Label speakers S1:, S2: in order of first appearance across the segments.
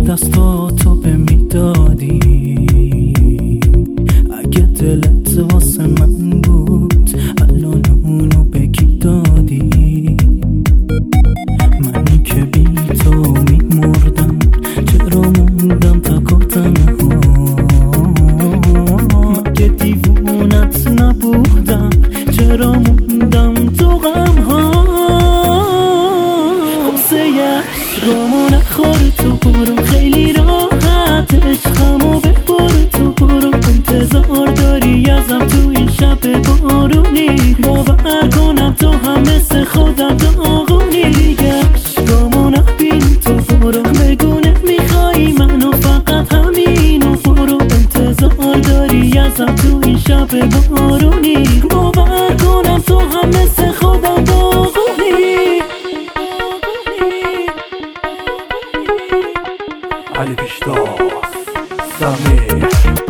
S1: دستاتو به میدادی، اگه دلت واسه من بود الان اونو به کی دادی؟ منی که بی تو میمردم، چرا موندم تک و تنها؟ مگه دیوونت نبودم، چرا موندم تو غمها؟ قصه عشقامو نخور، تو برو خیلی راحت، عشقمو ببر، تو برو انتظار داری ازم تو این شب بارونی، باور کنم تو هم مثل خودم داغونی. دیگه عشقامو نبین، تو برو بگو نمیخوای منو، فقط همینو برو انتظار داری ازم تو این شب بارونی، باور کنم تو هم مثل خودم داغونی.
S2: علی پیشتاز سمیر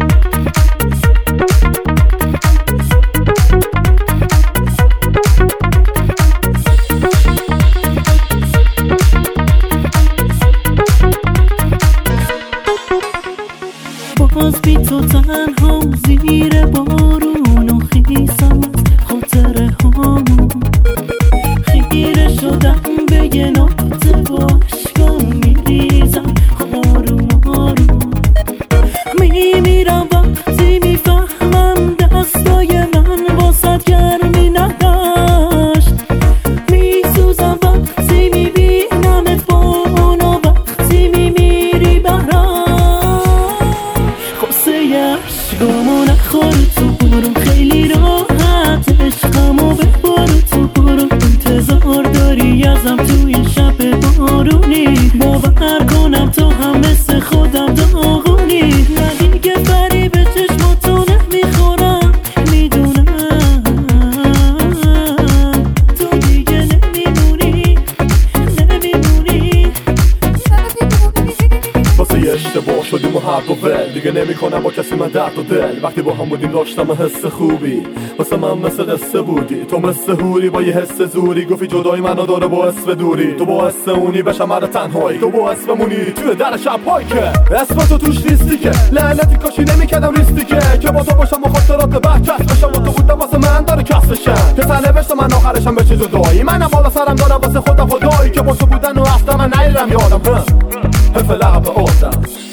S1: باز بی تو تنها زیر بارون و خیسم از خاطره هامون، خیره شدم به یه نقطه با عشقام میریزم آروم آروم، میمیرم وقتی میفهمم دستای من واسد گرمی نداشت، میسوزم وقتی میبینمت با اونا، وقتی میمیری برام. قصه عشقامو نخور، تو برو خیلی راحت، عشقمو ببر، تو برو انتظار داری ازم تو این شب بارونی، باور کنم تو هم مثل خودم داغونی. نه دیگه فریب چشماتو نمیخورم، میدونم تو دیگه نمیمونی.
S2: واسه اشتباه شدیم و هر دو ول، دیگه نمی کنم با کسی من درد و دل. وقتی با هم بودیم داشتم حس خوبی، واسه من مثل قصه بودی، تو مثل هوری با یه حس زوری، گفتی جدای منو داره باعث به دوری، تو باعث اونی بشم هر تنهایی، تو باعث بمونی توی در شب‌هایی که اسم تو توش نیستی، که لعنتی کاشی نمی‌کردم ریستی که با تو باشم و خاطرات بعد کس بشم، و تو بودم واسه من داره کس بشم، که تنه بشم من آخرشم بشه جدایی، منم بالا سرم دارم واسه خودم خدایی، که با تو بودن و اصلا من نیرم یادم حفل لعب آدم.